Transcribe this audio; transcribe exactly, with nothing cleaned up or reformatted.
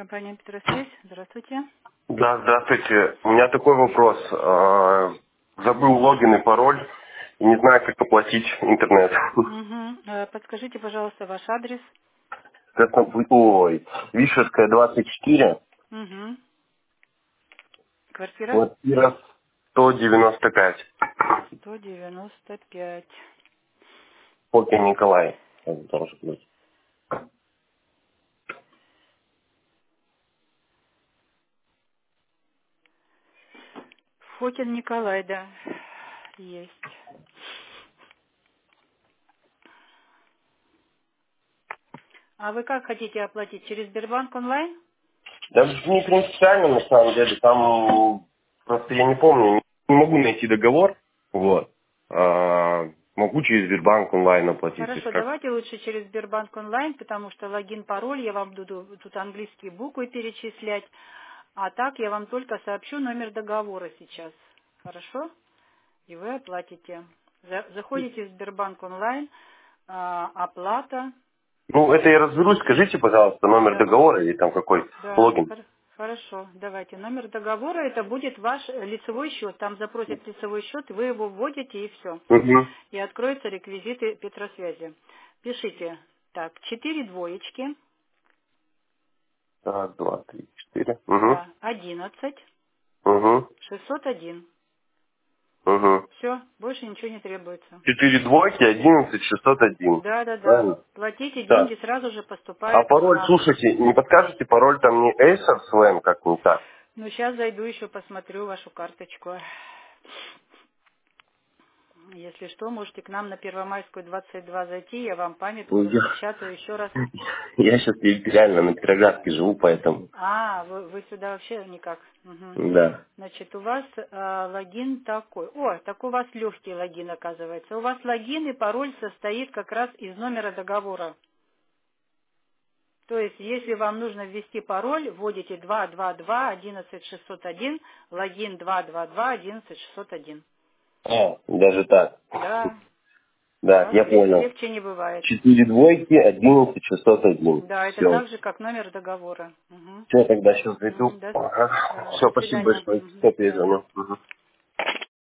Компания Петросвязь. Здравствуйте. Да, здравствуйте. У меня такой вопрос. А, Забыл логин и пароль и не знаю, как оплатить интернет. Угу. Подскажите, пожалуйста, ваш адрес. Красно- Ой, Вишерская, двадцать четыре, Угу. Квартира квартира сто девяносто пять. сто девяносто пять. Фокин Николай. Так должен быть. Фокин Николай, да. Есть. А вы как хотите оплатить? Через Сбербанк онлайн? Да не принципиально, на самом деле. Там просто я не помню, не могу найти договор. Вот. А, могу через Сбербанк онлайн оплатить. То есть Хорошо, как? давайте лучше через Сбербанк онлайн, потому что логин, пароль, я вам буду тут английские буквы перечислять. А так я вам только сообщу номер договора сейчас. Хорошо? И вы оплатите. За- Заходите в Сбербанк онлайн, а, оплата. Ну, это я разберусь. Скажите, пожалуйста, номер Да, договора или там какой да, логин. хор- хорошо, давайте. Номер договора это будет ваш лицевой счет. Там запросят лицевой счет, вы его вводите и все. Угу. И откроются реквизиты Петросвязи. Пишите так, четыре двоечки, Раз, два, три, четыре. Угу. да, одиннадцать, Угу. шестьсот один. Угу. Все, больше ничего не требуется. Четыре двойки, одиннадцать, шестьсот один. Да, да, да. Правильно? Платите, Да. деньги сразу же А поступают пароль, на... слушайте, не подскажете, пароль там не Acer Slam, как не так? Ну, сейчас зайду еще посмотрю вашу карточку. Если что, можете к нам на Первомайскую двадцать два зайти, я вам памятку Ой, распечатаю еще раз. Я, я сейчас реально на Пироградке живу, поэтому... А, вы, вы сюда вообще никак. Мгм. Да. Значит, у вас э, логин такой. О, так у вас легкий логин, оказывается. У вас логин и пароль состоит как раз из номера договора. То есть, если вам нужно ввести пароль, вводите два два два одиннадцать шестьсот один, логин два два два одиннадцать шестьсот один. А, даже так. Да, Да, да, я лег- понял. легче не бывает. Четыре двойки, одиннадцать, шестьсот один. Да, это Все. так же, как номер договора. Мгм. Все, тогда сейчас зайду. Мгм, да, Ага. да. Все, До спасибо свидания. большое. Мгм, до Все, свидания. перезвоню. Мгм.